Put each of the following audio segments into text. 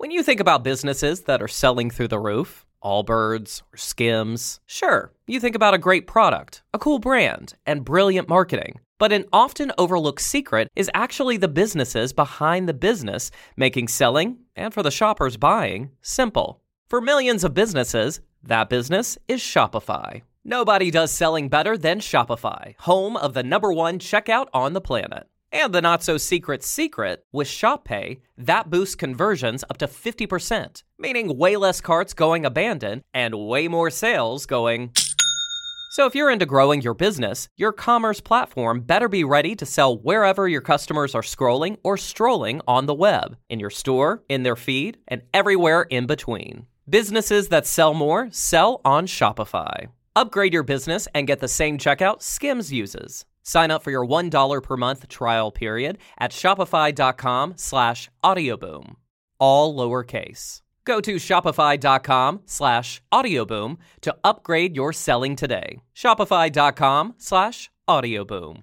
When you think about businesses that are selling through the roof, Allbirds or Skims, sure, you think about a great product, a cool brand, and brilliant marketing. But an often overlooked secret is actually the businesses behind the business, making selling, and for the shoppers buying, simple. For millions of businesses, that business is Shopify. Nobody does selling better than Shopify, home of the #1 checkout on the planet. And the not-so-secret secret, with ShopPay, that boosts conversions up to 50%, meaning way less carts going abandoned and way more sales going. So if you're into growing your business, your commerce platform better be ready to sell wherever your customers are scrolling or strolling on the web, in your store, in their feed, and everywhere in between. Businesses that sell more sell on Shopify. Upgrade your business and get the same checkout Skims uses. Sign up for your $1 per month trial period at shopify.com/audioboom. All lowercase. Go to shopify.com/audioboom to upgrade your selling today. Shopify.com/audioboom.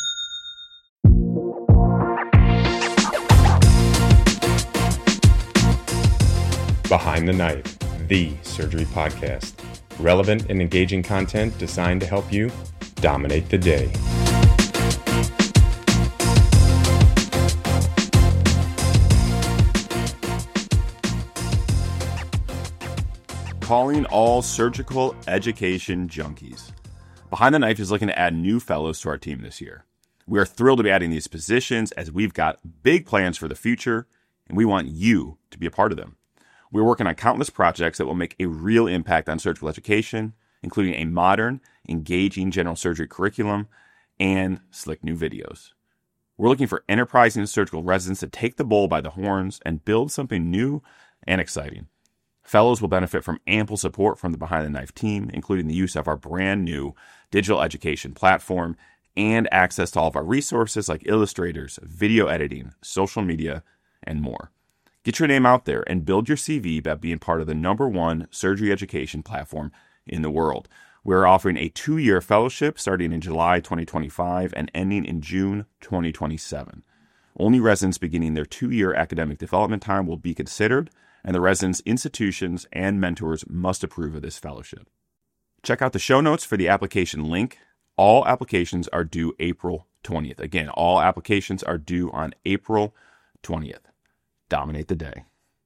Behind the Knife, the surgery podcast. Relevant and engaging content designed to help you dominate the day. Calling all surgical education junkies. Behind the Knife is looking to add new fellows to our team this year. We are thrilled to be adding these positions as we've got big plans for the future, and we want you to be a part of them. We're working on countless projects that will make a real impact on surgical education, including a modern, engaging general surgery curriculum and slick new videos. We're looking for enterprising surgical residents to take the bull by the horns and build something new and exciting. Fellows will benefit from ample support from the Behind the Knife team, including the use of our brand new digital education platform and access to all of our resources like illustrators, video editing, social media, and more. Get your name out there and build your CV by being part of the #1 surgery education platform in the world. We're offering a 2-year fellowship starting in July 2025 and ending in June 2027. Only residents beginning their 2-year academic development time will be considered, and the residents' institutions and mentors must approve of this fellowship. Check out the show notes for the application link. All applications are due April 20th. Again, all applications are due on April 20th. Dominate the day.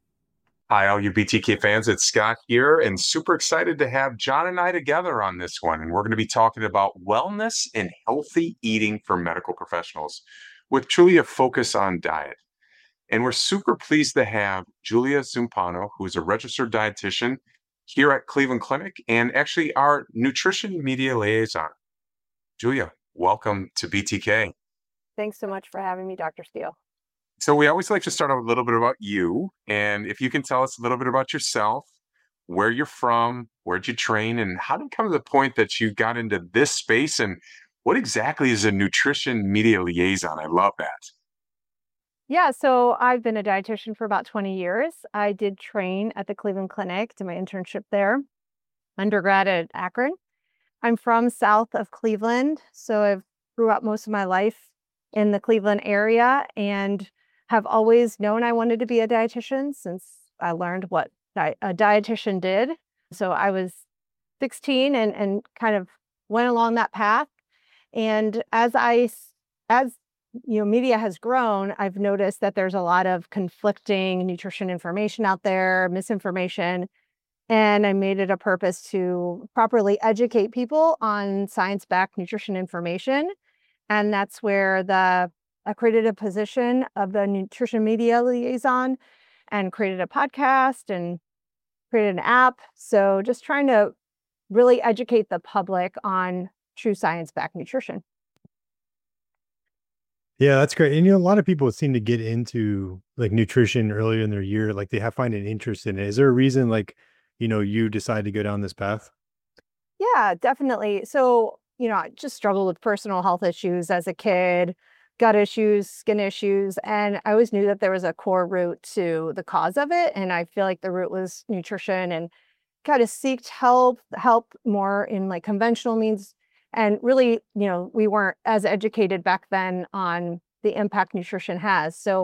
Hi, all you BTK fans. It's Scott here, and super excited to have John and I together on this one. And we're going to be talking about wellness and healthy eating for medical professionals with truly a focus on diet. And we're super pleased to have Julia Zumpano, who is a registered dietitian here at Cleveland Clinic and actually our nutrition media liaison. Julia, welcome to BTK. Thanks so much for having me, Dr. Steele. So we always like to start out with a little bit about you. And if you can tell us a little bit about yourself, where you're from, where'd you train, and how did it come to the point that you got into this space? And what exactly is a nutrition media liaison? I love that. Yeah, so I've been a dietitian for about 20 years. I did train at the Cleveland Clinic, did my internship there, undergrad at Akron. I'm from south of Cleveland, so I've grew up most of my life in the Cleveland area and have always known I wanted to be a dietitian since I learned what a dietitian did. So I was 16 and kind of went along that path. And as media has grown, I've noticed that there's a lot of conflicting nutrition information out there, misinformation, and I made it a purpose to properly educate people on science-backed nutrition information. And that's where I created a position of the nutrition media liaison and created a podcast and created an app. So just trying to really educate the public on true science-backed nutrition. Yeah, that's great. And a lot of people seem to get into like nutrition earlier in their year, like they find an interest in it. Is there a reason you decide to go down this path? Yeah, definitely. So, I just struggled with personal health issues as a kid, gut issues, skin issues, and I always knew that there was a core root to the cause of it. And I feel like the root was nutrition, and kind of seeked help more in like conventional means. And really, we weren't as educated back then on the impact nutrition has. So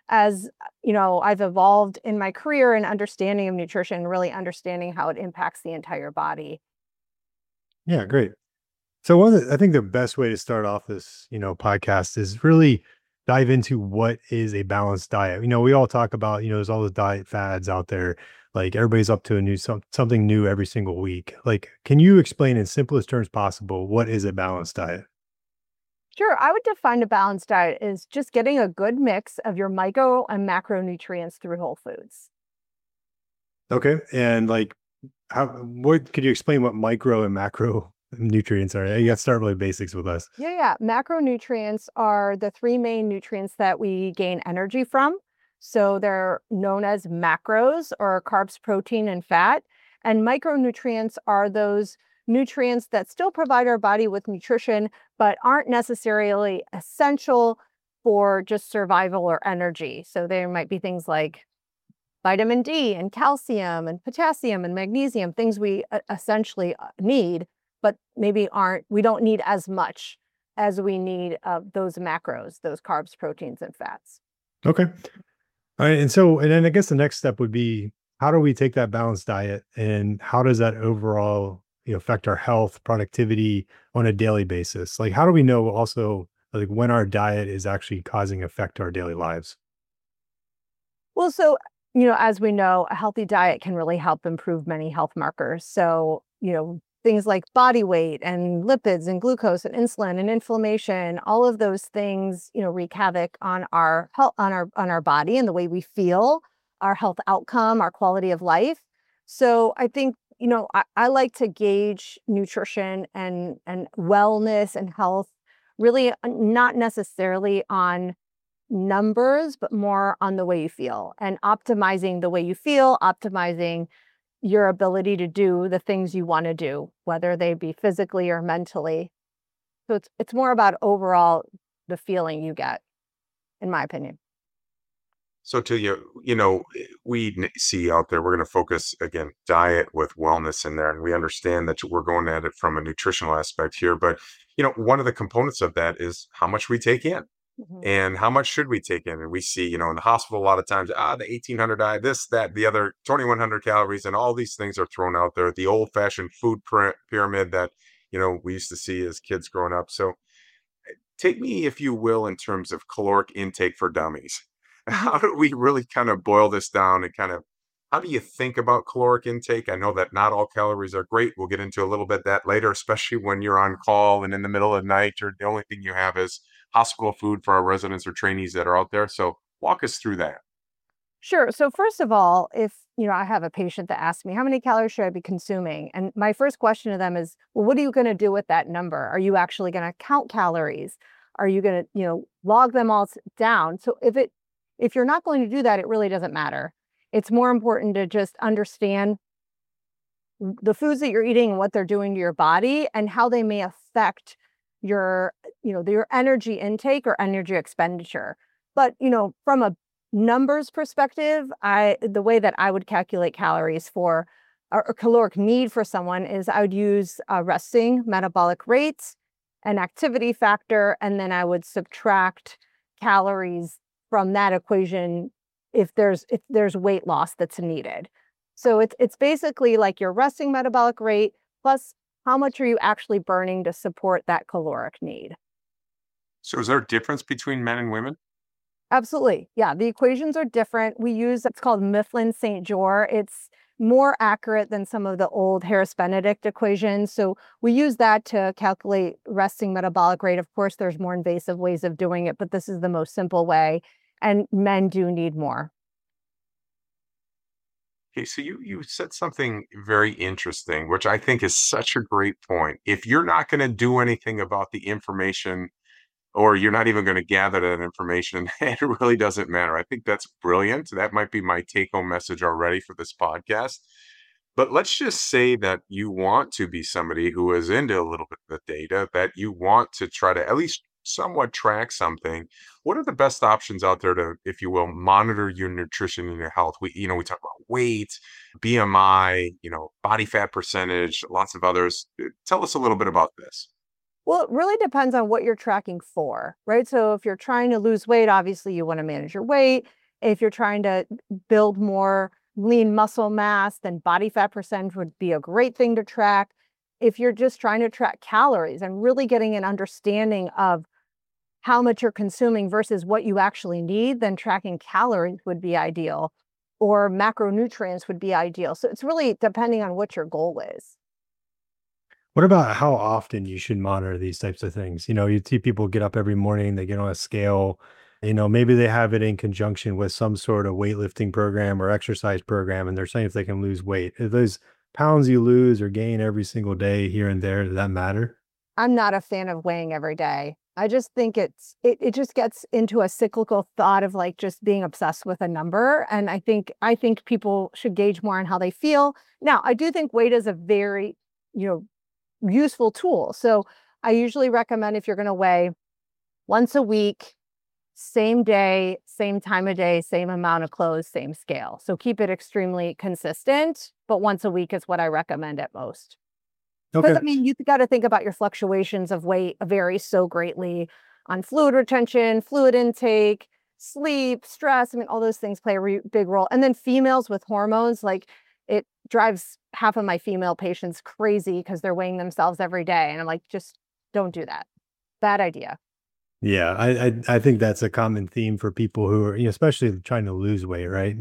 as I've evolved in my career and understanding of nutrition, really understanding how it impacts the entire body. Yeah, great. So I think the best way to start off this, podcast is really dive into what is a balanced diet. We all talk about, there's all the diet fads out there. Like everybody's up to a new something new every single week. Like, can you explain in simplest terms possible what is a balanced diet? Sure, I would define a balanced diet as just getting a good mix of your micro and macronutrients through whole foods. Okay. And like what could you explain what micro and macro nutrients are? You got to start with basics with us. Yeah. Macronutrients are the three main nutrients that we gain energy from. So they're known as macros, or carbs, protein, and fat. And micronutrients are those nutrients that still provide our body with nutrition, but aren't necessarily essential for just survival or energy. So there might be things like vitamin D and calcium and potassium and magnesium, things we essentially need, but maybe we don't need as much as we need of those macros, those carbs, proteins, and fats. Okay. All right. And then I guess the next step would be, how do we take that balanced diet and how does that overall affect our health, productivity on a daily basis? Like, how do we know also like when our diet is actually causing effect to our daily lives? Well, so, as we know, a healthy diet can really help improve many health markers. So, things like body weight and lipids and glucose and insulin and inflammation, all of those things, wreak havoc on our health, on our body and the way we feel, our health outcome, our quality of life. So I think, I like to gauge nutrition and wellness and health really not necessarily on numbers, but more on the way you feel, and optimizing the way you feel, optimizing your ability to do the things you want to do, whether they be physically or mentally. So it's more about overall the feeling you get, in my opinion. So to we see out there, we're going to focus again, diet with wellness in there. And we understand that we're going at it from a nutritional aspect here. But, one of the components of that is how much we take in. Mhm. And how much should we take in? And we see, in the hospital, a lot of times, the 1800 diet, this, that, the other, 2100 calories, and all these things are thrown out there. The old fashioned food pyramid that, we used to see as kids growing up. So take me, if you will, in terms of caloric intake for dummies. How do we really kind of boil this down and how do you think about caloric intake? I know that not all calories are great. We'll get into a little bit that later, especially when you're on call and in the middle of the night, or the only thing you have is hospital food for our residents or trainees that are out there. So walk us through that. Sure. So first of all, if I have a patient that asks me, how many calories should I be consuming? And my first question to them is, well, what are you going to do with that number? Are you actually going to count calories? Are you going to, log them all down? So if you're not going to do that, it really doesn't matter. It's more important to just understand the foods that you're eating and what they're doing to your body and how they may affect your energy intake or energy expenditure. But, from a numbers perspective, the way that I would calculate calories for or caloric need for someone is I would use resting metabolic rates, an activity factor, and then I would subtract calories from that equation if there's weight loss that's needed. So it's basically like your resting metabolic rate plus how much are you actually burning to support that caloric need. So is there a difference between men and women? Absolutely. Yeah, the equations are different. We use, it's called Mifflin-St. Jeor. It's more accurate than some of the old Harris-Benedict equations. So we use that to calculate resting metabolic rate. Of course, there's more invasive ways of doing it, but this is the most simple way. And men do need more. Okay, so you said something very interesting, which I think is such a great point. If you're not going to do anything about the information, or you're not even going to gather that information, it really doesn't matter. I think that's brilliant. That might be my take-home message already for this podcast. But let's just say that you want to be somebody who is into a little bit of the data, that you want to try to at least somewhat track something. What are the best options out there to, if you will, monitor your nutrition and your health? We talk about weight, BMI, body fat percentage, lots of others. Tell us a little bit about this. Well, it really depends on what you're tracking for, right? So if you're trying to lose weight, obviously you want to manage your weight. If you're trying to build more lean muscle mass, then body fat percentage would be a great thing to track. If you're just trying to track calories and really getting an understanding of how much you're consuming versus what you actually need, then tracking calories would be ideal, or macronutrients would be ideal. So it's really depending on what your goal is. What about how often you should monitor these types of things? You see people get up every morning, they get on a scale, maybe they have it in conjunction with some sort of weightlifting program or exercise program, and they're saying if they can lose weight. If those pounds you lose or gain every single day here and there, does that matter? I'm not a fan of weighing every day. I just think it just gets into a cyclical thought of like just being obsessed with a number. And I think people should gauge more on how they feel. Now, I do think weight is a very, you know, useful tool. So I usually recommend if you're going to weigh once a week, same day, same time of day, same amount of clothes, same scale. So keep it extremely consistent, but once a week is what I recommend at most. Because Okay. I mean, you got to think about your fluctuations of weight vary so greatly on fluid retention, fluid intake, sleep, stress. I mean, all those things play a big role. And then females with hormones, like it drives half of my female patients crazy because they're weighing themselves every day. And I'm like, just don't do that. Bad idea. Yeah, I think that's a common theme for people who are, especially trying to lose weight, right?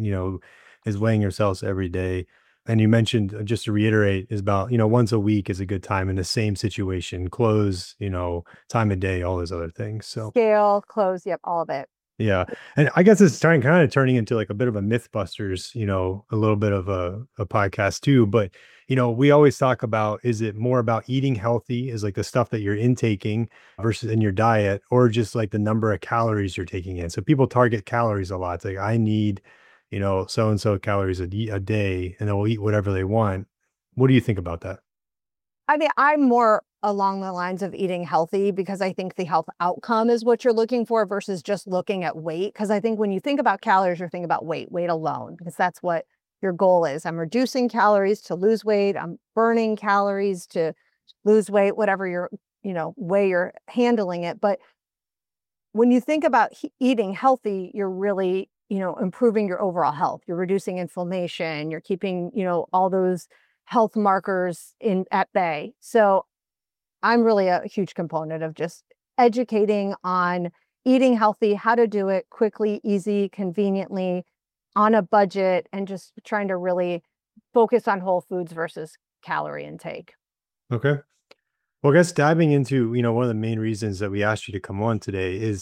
Is weighing yourselves every day. And you mentioned, just to reiterate, is about, once a week is a good time in the same situation, clothes, time of day, all those other things. So Scale, clothes, yep, all of it. yeah. And I guess it's kind of turning into like a bit of a Mythbusters, a little bit of a podcast too. But, we always talk about, is it more about eating healthy, is like the stuff that you're intaking versus in your diet, or just like the number of calories you're taking in? So people target calories a lot. It's like, I need, so and so calories a day, and they'll eat whatever they want. What do you think about that? I mean, I'm more along the lines of eating healthy because I think the health outcome is what you're looking for versus just looking at weight. Because I think when you think about calories, you're thinking about weight alone, because that's what your goal is. I'm reducing calories to lose weight. I'm burning calories to lose weight, whatever your, way you're handling it. But when you think about eating healthy, you're really, improving your overall health. You're reducing inflammation. You're keeping, all those health markers in at bay. So I'm really a huge component of just educating on eating healthy, how to do it quickly, easy, conveniently, on a budget, and just trying to really focus on whole foods versus calorie intake. Okay. Well, I guess diving into, one of the main reasons that we asked you to come on today is,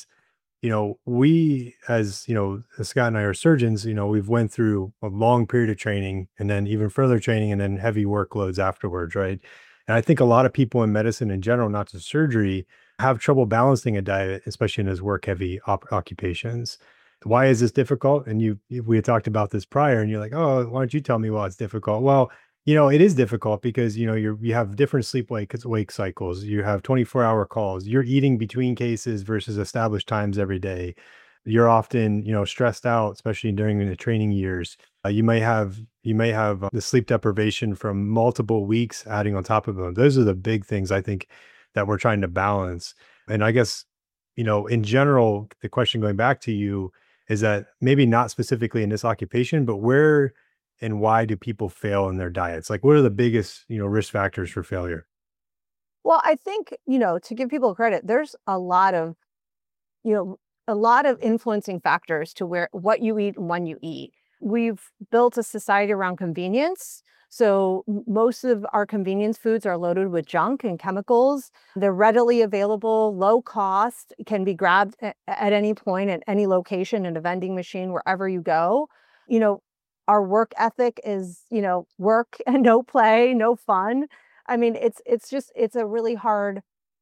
we as, Scott and I are surgeons, we've went through a long period of training and then even further training and then heavy workloads afterwards, right? And I think a lot of people in medicine in general, not just surgery, have trouble balancing a diet, especially in those work heavy occupations. Why is this difficult? And we had talked about this prior, and you're like, oh, why don't you tell me why it's difficult? Well, it is difficult because, you have different sleep wake cycles. You have 24-hour calls. You're eating between cases versus established times every day. You're often, stressed out, especially during the training years. You may have the sleep deprivation from multiple weeks adding on top of them. Those are the big things I think that we're trying to balance. And I guess, in general, the question going back to you is that maybe not specifically in this occupation, but where and why do people fail in their diets? Like, what are the biggest, risk factors for failure? Well, I think, to give people credit, there's you know, a lot of influencing factors to what you eat and when you eat. We've built a society around convenience. So most of our convenience foods are loaded with junk and chemicals. They're readily available, low cost, can be grabbed at any point, at any location, in a vending machine, wherever you go. You know, our work ethic is, work and no play, no fun. I mean, it's a really hard,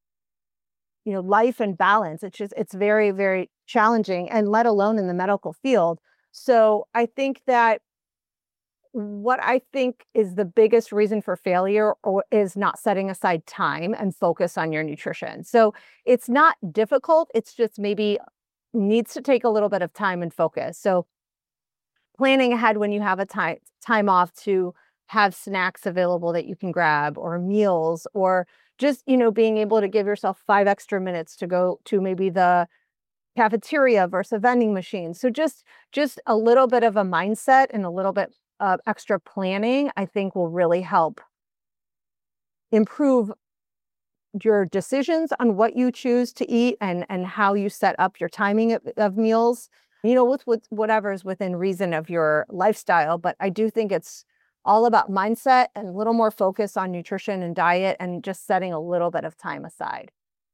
life and balance. It's very, very challenging, and let alone in the medical field. So I think that what I think is the biggest reason for failure is not setting aside time and focus on your nutrition. So it's not difficult. It's just maybe needs to take a little bit of time and focus. So planning ahead when you have a time off to have snacks available that you can grab, or meals, or just, being able to give yourself 5 extra minutes to go to maybe the cafeteria versus a vending machine. So just a little bit of a mindset and a little bit of extra planning, I think will really help improve your decisions on what you choose to eat and how you set up your timing of meals, with whatever is within reason of your lifestyle. But I do think it's all about mindset and a little more focus on nutrition and diet and just setting a little bit of time aside.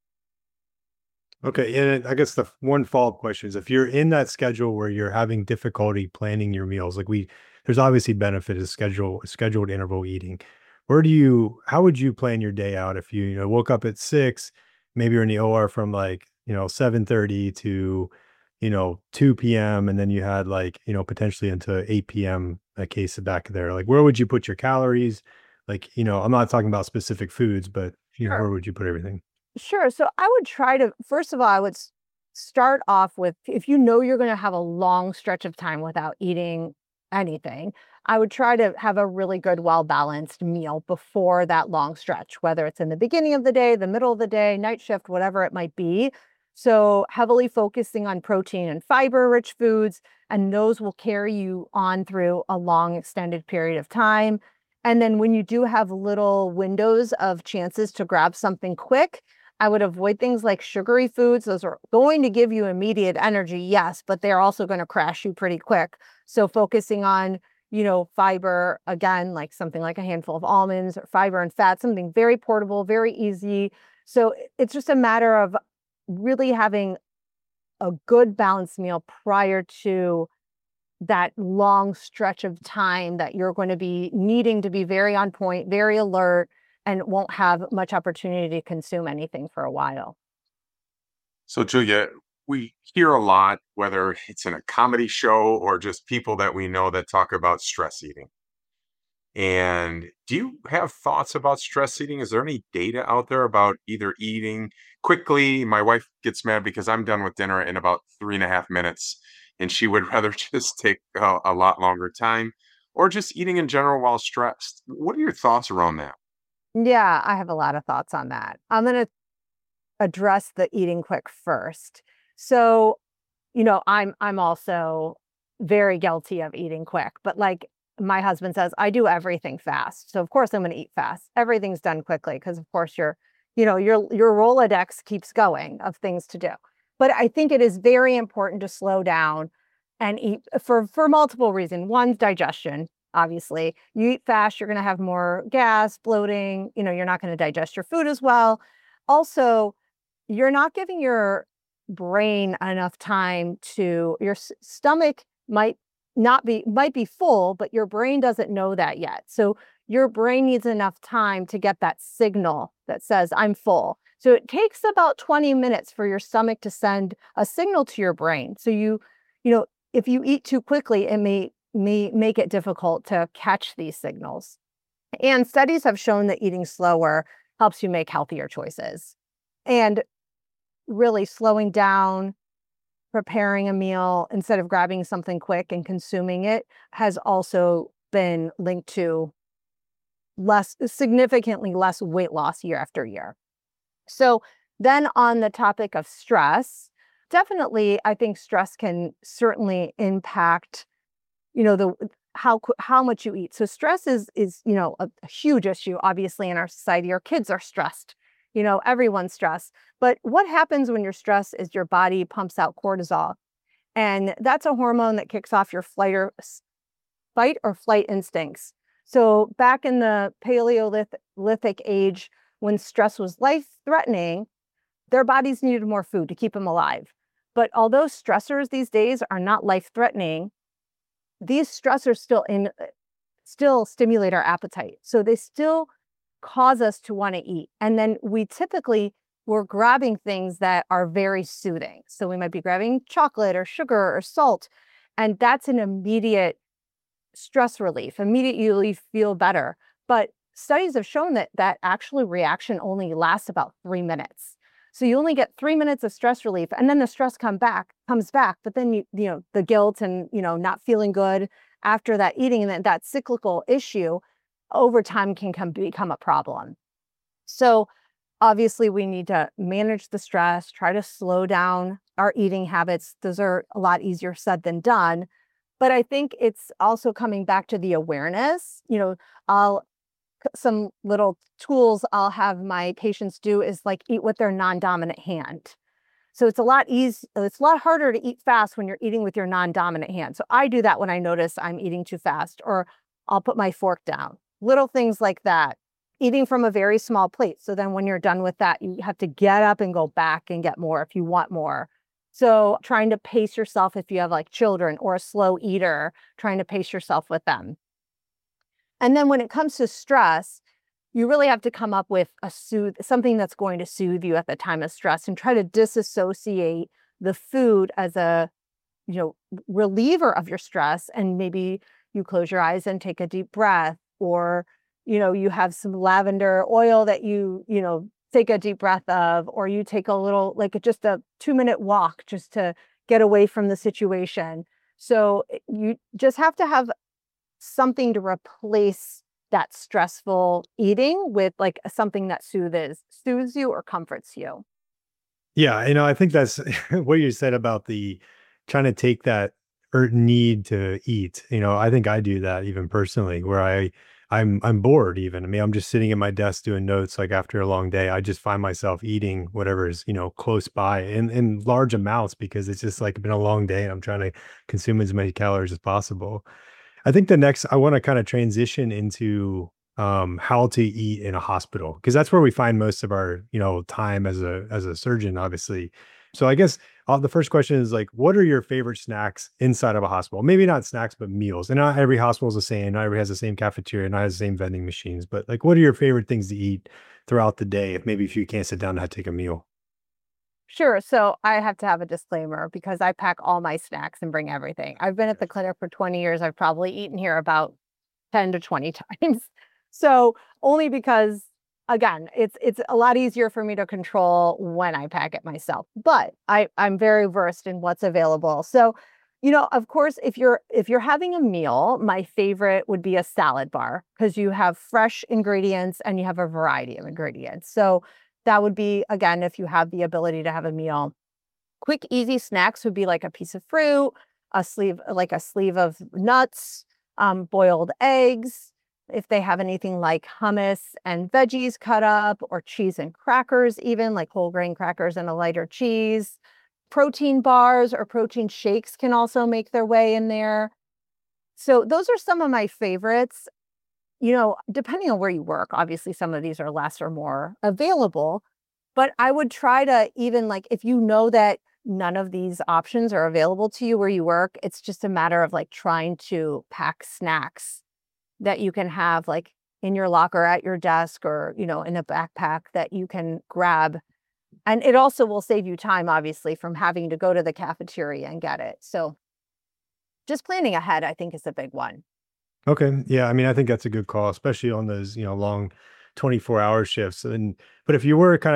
Okay, and I guess the one follow-up question is if you're in that schedule where you're having difficulty planning your meals, there's obviously benefit to scheduled interval eating. How would you plan your day out if you woke up at 6, maybe you're in the OR from 7:30 to 2 p.m. and then you had potentially into 8 p.m. a case of back there. Where would you put your calories? I'm not talking about specific foods, but Sure. where would you put everything? Sure. So I would try to, first of all, I would start off with, if you know you're going to have a long stretch of time without eating anything, I would try to have a really good, well-balanced meal before that long stretch, whether it's in the beginning of the day, the middle of the day, night shift, whatever it might be. So heavily focusing on protein and fiber-rich foods, and those will carry you on through a long extended period of time. And then when you do have little windows of chances to grab something quick, I would avoid things like sugary foods. Those are going to give you immediate energy, yes, but they're also going to crash you pretty quick. So focusing on, fiber, again, like something like a handful of almonds or fiber and fat, something very portable, very easy. So it's just a matter of really having a good balanced meal prior to that long stretch of time that you're going to be needing to be very on point, very alert, and won't have much opportunity to consume anything for a while. So, Julia, we hear a lot, whether it's in a comedy show or just people that we know that talk about stress eating. And do you have thoughts about stress eating? Is there any data out there about either eating quickly? My wife gets mad because I'm done with dinner in about 3.5 minutes, and she would rather just take a lot longer time, or just eating in general while stressed. What are your thoughts around that? Yeah, I have a lot of thoughts on that. I'm going to address the eating quick first. So, I'm also very guilty of eating quick, but like my husband says, I do everything fast. So of course I'm going to eat fast. Everything's done quickly because of course your Rolodex keeps going of things to do. But I think it is very important to slow down and eat for multiple reasons. One, digestion. Obviously, you eat fast, you're going to have more gas, bloating, you're not going to digest your food as well. Also, you're not giving your brain enough time to, your stomach might be full, but your brain doesn't know that yet. So your brain needs enough time to get that signal that says I'm full. So it takes about 20 minutes for your stomach to send a signal to your brain. So if you eat too quickly, it may make it difficult to catch these signals. And studies have shown that eating slower helps you make healthier choices. And really slowing down, preparing a meal instead of grabbing something quick and consuming it has also been linked to significantly less weight loss year after year. So then on the topic of stress, definitely I think stress can certainly impact how much you eat. So stress is a huge issue, obviously, in our society. Our kids are stressed, everyone's stressed. But what happens when you're stressed is your body pumps out cortisol. And that's a hormone that kicks off your fight or flight instincts. So back in the Paleolithic age, when stress was life-threatening, their bodies needed more food to keep them alive. But although stressors these days are not life-threatening, these stressors still stimulate our appetite. So they still cause us to want to eat. And then we're grabbing things that are very soothing. So we might be grabbing chocolate or sugar or salt, and that's an immediate stress relief, immediately feel better. But studies have shown that actually reaction only lasts about 3 minutes. So you only get 3 minutes of stress relief, and then the stress comes back. But then the guilt and not feeling good after that eating, and that cyclical issue over time can become a problem. So obviously we need to manage the stress, try to slow down our eating habits. Those are a lot easier said than done. But I think it's also coming back to the awareness. Some little tools I'll have my patients do is like eat with their non-dominant hand. So it's a lot harder to eat fast when you're eating with your non-dominant hand. So I do that when I notice I'm eating too fast, or I'll put my fork down. Little things like that. Eating from a very small plate. So then when you're done with that, you have to get up and go back and get more if you want more. So trying to pace yourself if you have like children or a slow eater, trying to pace yourself with them. And then when it comes to stress, you really have to come up with something that's going to soothe you at the time of stress, and try to disassociate the food as a, reliever of your stress. And maybe you close your eyes and take a deep breath, or, you have some lavender oil that you take a deep breath of, or you take a little, like just a 2-minute walk just to get away from the situation. So you just have to have something to replace that stressful eating with, like something that soothes you or comforts you. Yeah, I think that's what you said about the trying to take that need to eat. I think I do that even personally, where I'm bored even. I mean, I'm just sitting at my desk doing notes, like after a long day, I just find myself eating whatever is, close by in large amounts, because it's just like been a long day and I'm trying to consume as many calories as possible. I think the next, I want to kind of transition into how to eat in a hospital, because that's where we find most of our, time as a surgeon, obviously. So I guess the first question is like, what are your favorite snacks inside of a hospital? Maybe not snacks, but meals. And not every hospital is the same. Not every has the same cafeteria, not has the same vending machines. But like, what are your favorite things to eat throughout the day, if you can't sit down and take a meal? Sure. So I have to have a disclaimer because I pack all my snacks and bring everything. I've been at the clinic for 20 years. I've probably eaten here about 10 to 20 times. So only because, again, it's a lot easier for me to control when I pack it myself. But I'm very versed in what's available. So, of course, if you're having a meal, my favorite would be a salad bar, because you have fresh ingredients and you have a variety of ingredients. So that would be, again, if you have the ability to have a meal. Quick, easy snacks would be like a piece of fruit, a sleeve of nuts, boiled eggs. If they have anything like hummus and veggies cut up, or cheese and crackers, even like whole grain crackers and a lighter cheese. Protein bars or protein shakes can also make their way in there. So those are some of my favorites. Depending on where you work, obviously some of these are less or more available, but I would try to, even like, if you know that none of these options are available to you where you work, it's just a matter of like trying to pack snacks that you can have like in your locker at your desk, or, in a backpack that you can grab. And it also will save you time, obviously, from having to go to the cafeteria and get it. So just planning ahead, I think, is a big one. Okay. Yeah. I mean, I think that's a good call, especially on those, long 24-hour shifts. But if you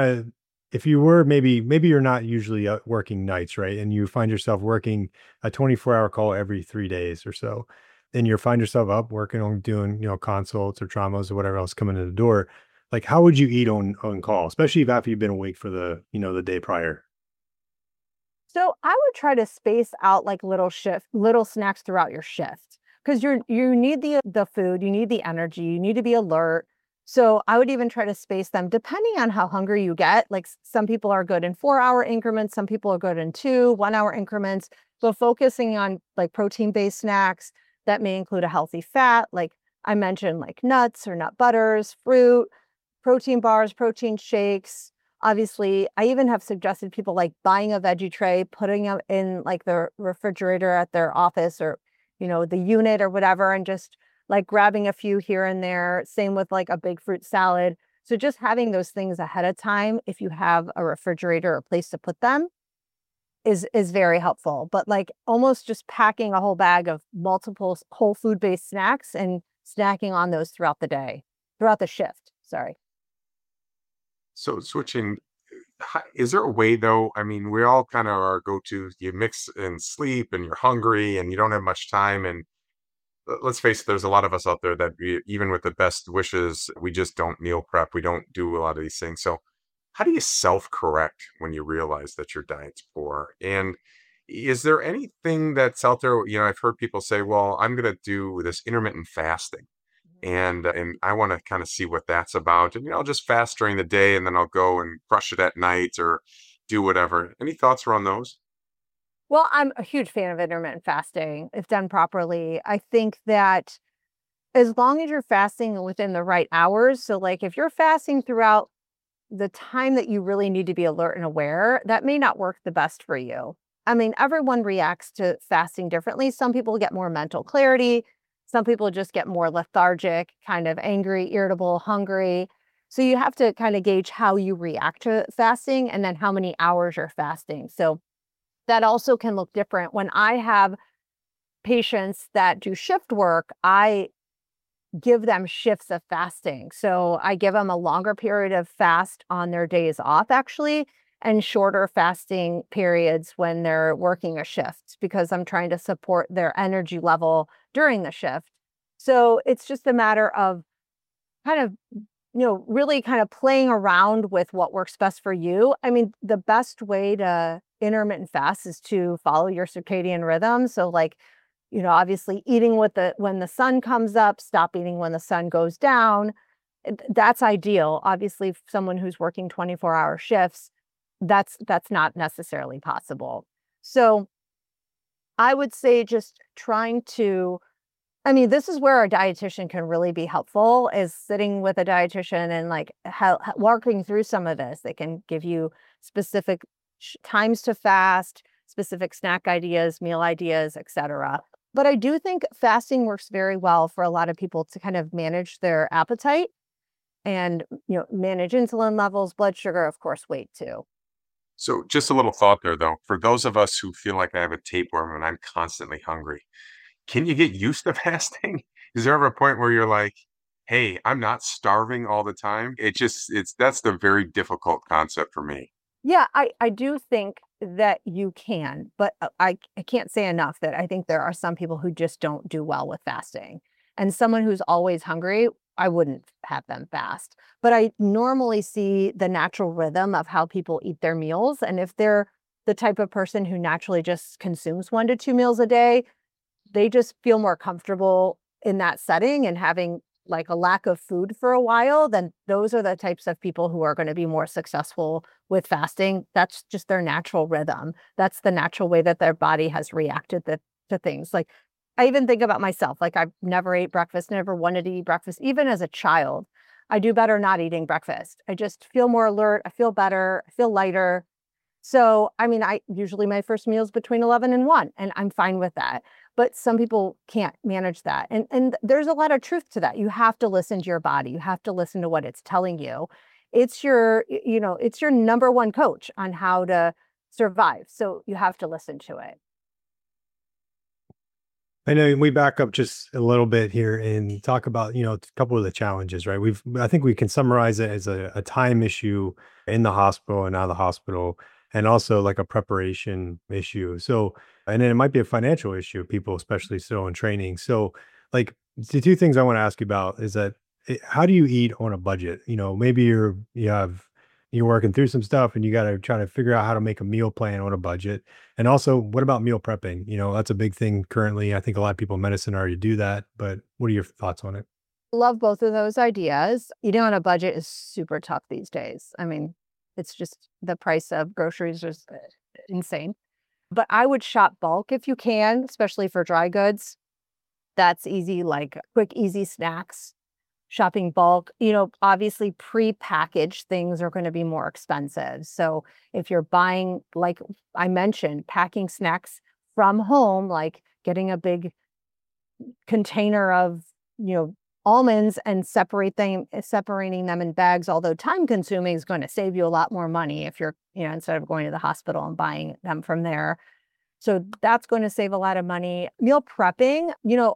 were maybe you're not usually working nights, right? And you find yourself working a 24-hour call every 3 days or so, and you find yourself up working on doing, consults or traumas or whatever else coming in the door. Like, how would you eat on call, especially if after you've been awake for the day prior? So I would try to space out like little snacks throughout your shift, because you need the food, you need the energy, you need to be alert. So I would even try to space them depending on how hungry you get. Like some people are good in 4-hour increments, some people are good in 1-hour increments. So focusing on like protein-based snacks that may include a healthy fat, like I mentioned, like nuts or nut butters, fruit, protein bars, protein shakes. Obviously, I even have suggested people like buying a veggie tray, putting it in like the refrigerator at their office, or, the unit or whatever, and just like grabbing a few here and there. Same with like a big fruit salad. So just having those things ahead of time, if you have a refrigerator or a place to put them, is very helpful. But like almost just packing a whole bag of multiple whole food based snacks and snacking on those throughout the shift. Sorry. So switching, is there a way though? I mean, we all kind of are go-to, you mix in sleep and you're hungry and you don't have much time. And let's face it, there's a lot of us out there that even with the best wishes, we just don't meal prep. We don't do a lot of these things. So how do you self-correct when you realize that your diet's poor? And is there anything that's out there? I've heard people say, well, I'm going to do this intermittent fasting and I want to kind of see what that's about. And I'll just fast during the day and then I'll go and crush it at night or do whatever. Any thoughts around those? Well, I'm a huge fan of intermittent fasting if done properly. I think that as long as you're fasting within the right hours, so like if you're fasting throughout the time that you really need to be alert and aware, that may not work the best for you. I mean, everyone reacts to fasting differently. Some people get more mental clarity. Some people just get more lethargic, kind of angry, irritable, hungry. So you have to kind of gauge how you react to fasting and then how many hours you're fasting. So that also can look different. When I have patients that do shift work, I give them shifts of fasting. So I give them a longer period of fast on their days off, actually, and shorter fasting periods when they're working a shift because I'm trying to support their energy level during the shift. So it's just a matter of kind of, really kind of playing around with what works best for you. I mean, the best way to intermittent fast is to follow your circadian rhythm. So like, obviously eating when the sun comes up, stop eating when the sun goes down. That's ideal. Obviously, someone who's working 24-hour shifts, that's not necessarily possible. So I would say just trying to, this is where a dietitian can really be helpful, is sitting with a dietitian and like working through some of this. They can give you specific times to fast, specific snack ideas, meal ideas, etc. But I do think fasting works very well for a lot of people to kind of manage their appetite and, manage insulin levels, blood sugar, of course, weight too. So just a little thought there, though. For those of us who feel like I have a tapeworm and I'm constantly hungry, can you get used to fasting? Is there ever a point where you're like, hey, I'm not starving all the time? That's the very difficult concept for me. Yeah, I do think that you can, but I can't say enough that I think there are some people who just don't do well with fasting. And someone who's always hungry, I wouldn't have them fast. But I normally see the natural rhythm of how people eat their meals. And if they're the type of person who naturally just consumes 1 to 2 meals a day, they just feel more comfortable in that setting and having like a lack of food for a while, then those are the types of people who are going to be more successful with fasting. That's just their natural rhythm. That's the natural way that their body has reacted to things. Like I even think about myself, like I've never ate breakfast, never wanted to eat breakfast, even as a child. I do better not eating breakfast. I just feel more alert. I feel better. I feel lighter. So, I usually my first meal is between 11 and 1, and I'm fine with that. But some people can't manage that. And there's a lot of truth to that. You have to listen to your body. You have to listen to what it's telling you. It's it's your number one coach on how to survive. So you have to listen to it. I know we back up just a little bit here and talk about, a couple of the challenges, right? I think we can summarize it as a time issue in the hospital and out of the hospital, and also like a preparation issue. So, and then it might be a financial issue, people, especially still in training. So, like the two things I want to ask you about is that how do you eat on a budget? Maybe you're working through some stuff and you got to try to figure out how to make a meal plan on a budget. And also, what about meal prepping? That's a big thing currently. I think a lot of people in medicine already do that, but what are your thoughts on it? Love both of those ideas. Eating on a budget is super tough these days. It's just the price of groceries is insane. But I would shop bulk if you can, especially for dry goods. That's easy, like quick, easy snacks. Shopping bulk, obviously pre-packaged things are going to be more expensive. So if you're buying, like I mentioned, packing snacks from home, like getting a big container of, almonds and separating them in bags, although time consuming, is going to save you a lot more money if you're, instead of going to the hospital and buying them from there. So that's going to save a lot of money. Meal prepping,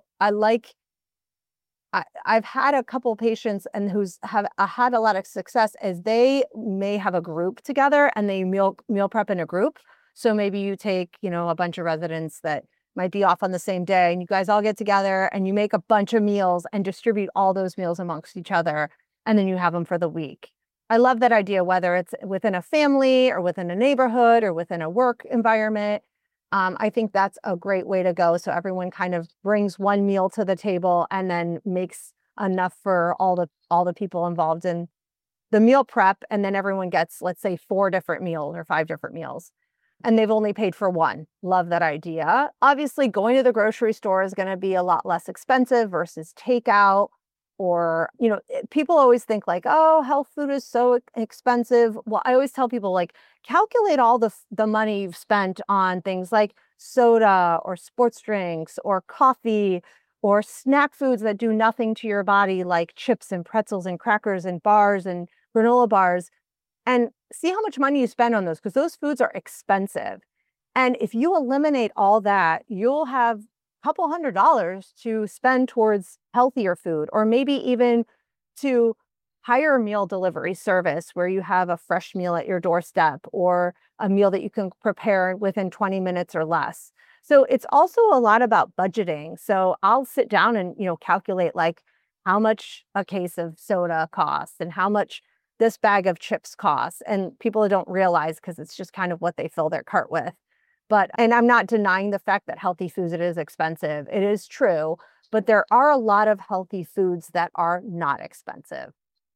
I've had a couple patients and who's have had a lot of success as they may have a group together and they meal prep in a group. So maybe you take, a bunch of residents that might be off on the same day and you guys all get together and you make a bunch of meals and distribute all those meals amongst each other. And then you have them for the week. I love that idea, whether it's within a family or within a neighborhood or within a work environment. I think that's a great way to go. So everyone kind of brings one meal to the table and then makes enough for all the people involved in the meal prep. And then everyone gets, let's say, 4 different meals or 5 different meals. And they've only paid for one. Love that idea. Obviously, going to the grocery store is going to be a lot less expensive versus takeout. Or, people always think like, oh, health food is so expensive. Well, I always tell people like, calculate all the money you've spent on things like soda or sports drinks or coffee or snack foods that do nothing to your body, like chips and pretzels and crackers and bars and granola bars, and see how much money you spend on those, because those foods are expensive. And if you eliminate all that, you'll have couple $100 to spend towards healthier food, or maybe even to hire a meal delivery service where you have a fresh meal at your doorstep or a meal that you can prepare within 20 minutes or less. So it's also a lot about budgeting. So I'll sit down and, calculate like how much a case of soda costs and how much this bag of chips costs. And people don't realize, because it's just kind of what they fill their cart with. And I'm not denying the fact that healthy foods, it is expensive. It is true, but there are a lot of healthy foods that are not expensive.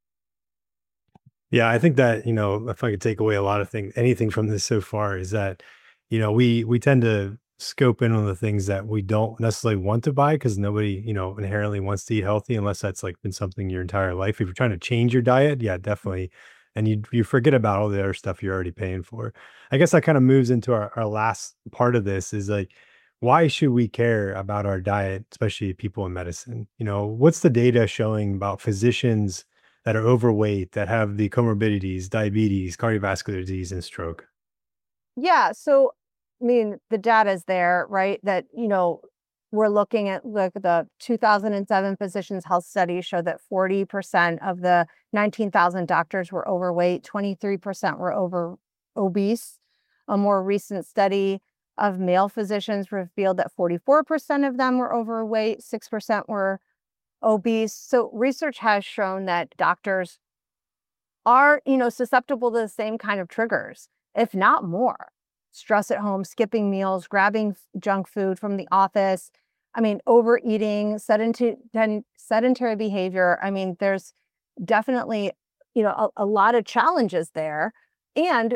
Yeah, I think that, if I could take away a lot of things, anything from this so far is that, we tend to scope in on the things that we don't necessarily want to buy, because nobody, inherently wants to eat healthy unless that's like been something your entire life. If you're trying to change your diet, yeah, definitely. And you forget about all the other stuff you're already paying for. I guess that kind of moves into our last part of this, is like, why should we care about our diet, especially people in medicine? What's the data showing about physicians that are overweight, that have the comorbidities, diabetes, cardiovascular disease, and stroke? Yeah. So, I mean, the data is there, right? That, we're looking at like the 2007 Physicians Health Study showed that 40% of the 19,000 doctors were overweight, 23% were obese. A more recent study of male physicians revealed that 44% of them were overweight, 6% were obese. So research has shown that doctors are, susceptible to the same kind of triggers, if not more. Stress at home, skipping meals, grabbing junk food from the office. I mean, overeating, sedentary behavior. I mean, there's definitely, a lot of challenges there. And,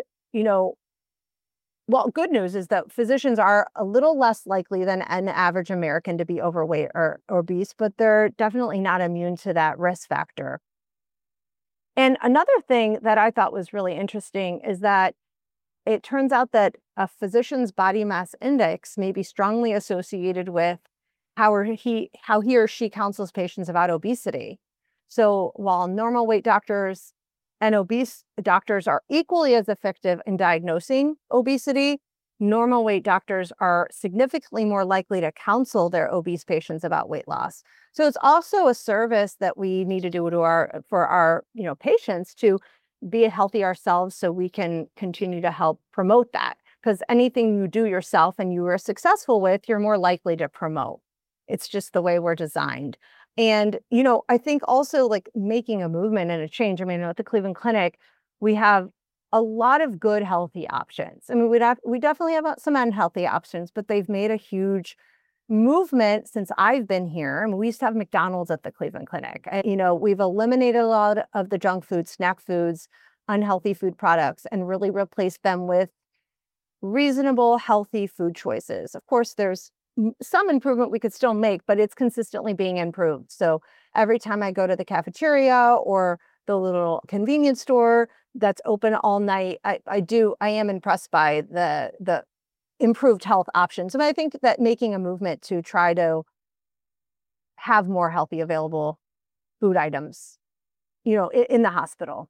good news is that physicians are a little less likely than an average American to be overweight or obese, but they're definitely not immune to that risk factor. And another thing that I thought was really interesting is that it turns out that a physician's body mass index may be strongly associated with how he or she counsels patients about obesity. So while normal weight doctors and obese doctors are equally as effective in diagnosing obesity, normal weight doctors are significantly more likely to counsel their obese patients about weight loss. So it's also a service that we need to do for our patients, to be healthy ourselves so we can continue to help promote that. Because anything you do yourself and you are successful with, you're more likely to promote. It's just the way we're designed. And, I think also like making a movement and a change. I mean, at the Cleveland Clinic, we have a lot of good, healthy options. I mean, we definitely have some unhealthy options, but they've made a huge movement since I've been here. I mean, we used to have McDonald's at the Cleveland Clinic. And, we've eliminated a lot of the junk food, snack foods, unhealthy food products, and really replaced them with reasonable, healthy food choices. Of course, there's some improvement we could still make, but it's consistently being improved. So every time I go to the cafeteria or the little convenience store that's open all night, I am impressed by the improved health options. And I think that making a movement to try to have more healthy available food items, in the hospital.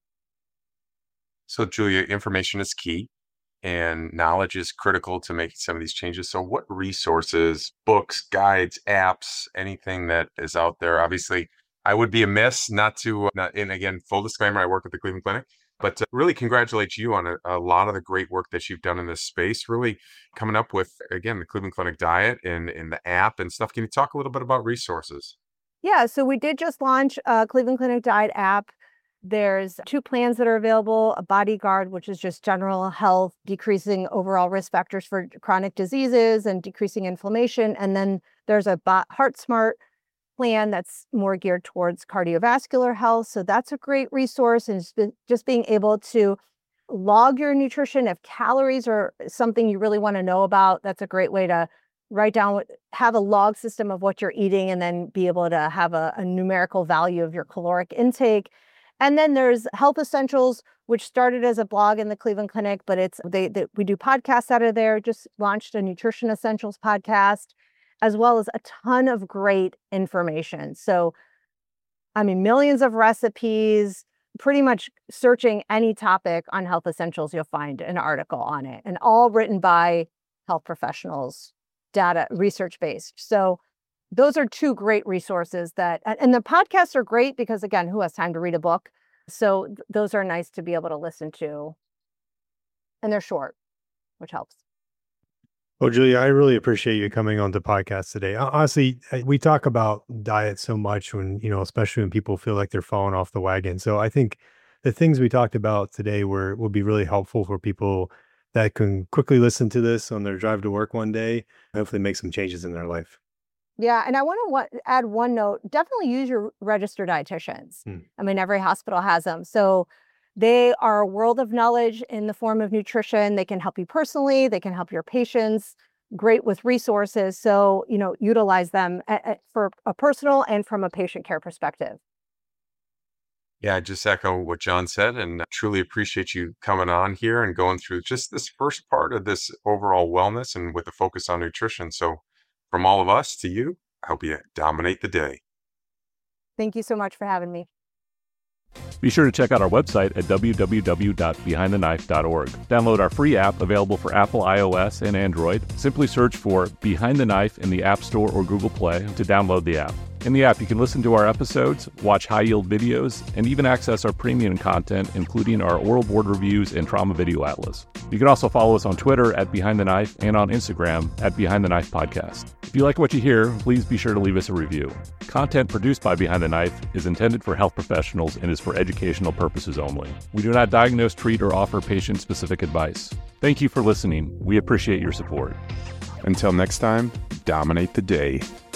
So Julia, information is key and knowledge is critical to making some of these changes. So what resources, books, guides, apps, anything that is out there? Obviously, I would be amiss not to, and again, full disclaimer, I work at the Cleveland Clinic, but really congratulate you on a lot of the great work that you've done in this space, really coming up with, again, the Cleveland Clinic diet and the app and stuff. Can you talk a little bit about resources? Yeah, so we did just launch a Cleveland Clinic diet app There's 2 plans that are available, a Bodyguard, which is just general health, decreasing overall risk factors for chronic diseases and decreasing inflammation. And then there's a HeartSmart plan that's more geared towards cardiovascular health. So that's a great resource. And just being able to log your nutrition. If calories are something you really want to know about, that's a great way to write down, have a log system of what you're eating, and then be able to have a numerical value of your caloric intake. And then there's Health Essentials, which started as a blog in the Cleveland Clinic, but we do podcasts out of there. Just launched a Nutrition Essentials podcast, as well as a ton of great information. So, I mean, millions of recipes. Pretty much searching any topic on Health Essentials, you'll find an article on it, and all written by health professionals, data research based. So those are 2 great resources and the podcasts are great because, again, who has time to read a book? So those are nice to be able to listen to, and they're short, which helps. Well, Julia, I really appreciate you coming on the podcast today. Honestly, we talk about diet so much when, especially when people feel like they're falling off the wagon. So I think the things we talked about today will be really helpful for people that can quickly listen to this on their drive to work one day, and hopefully make some changes in their life. Yeah. And I want to add one note. Definitely use your registered dietitians. I mean, every hospital has them. So they are a world of knowledge in the form of nutrition. They can help you personally. They can help your patients. Great with resources. So, utilize them for a personal and from a patient care perspective. Yeah, I just echo what John said, and truly appreciate you coming on here and going through just this first part of this overall wellness and with a focus on nutrition. So from all of us to you, I hope you dominate the day. Thank you so much for having me. Be sure to check out our website at www.behindtheknife.org. Download our free app available for Apple, iOS, and Android. Simply search for Behind the Knife in the App Store or Google Play to download the app. In the app, you can listen to our episodes, watch high-yield videos, and even access our premium content, including our oral board reviews and trauma video atlas. You can also follow us on Twitter at Behind the Knife and on Instagram at Behind the Knife Podcast. If you like what you hear, please be sure to leave us a review. Content produced by Behind the Knife is intended for health professionals and is for educational purposes only. We do not diagnose, treat, or offer patient-specific advice. Thank you for listening. We appreciate your support. Until next time, dominate the day.